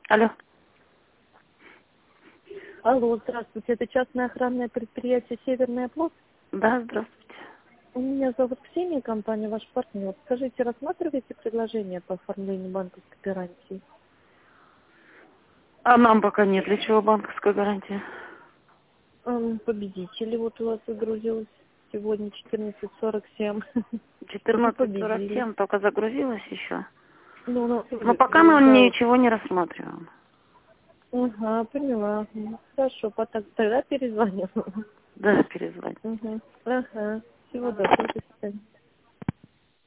Алло. Алло, здравствуйте. Это частное охранное предприятие «Северный оплот». Да, здравствуйте. Меня зовут Ксения, компания «Ваш партнер». Скажите, рассматриваете предложение по оформлению банковской гарантии? А нам пока нет. Для чего банковская гарантия? Победители вот у вас загрузилось сегодня 14:47. Вот и победили. 14:47 только загрузилась еще. Ну, Но пока мы да. ничего не рассматриваем. Ага, поняла. Хорошо, тогда перезвоню. Да, перезвонить. Ага. Всего доброго, до свидания.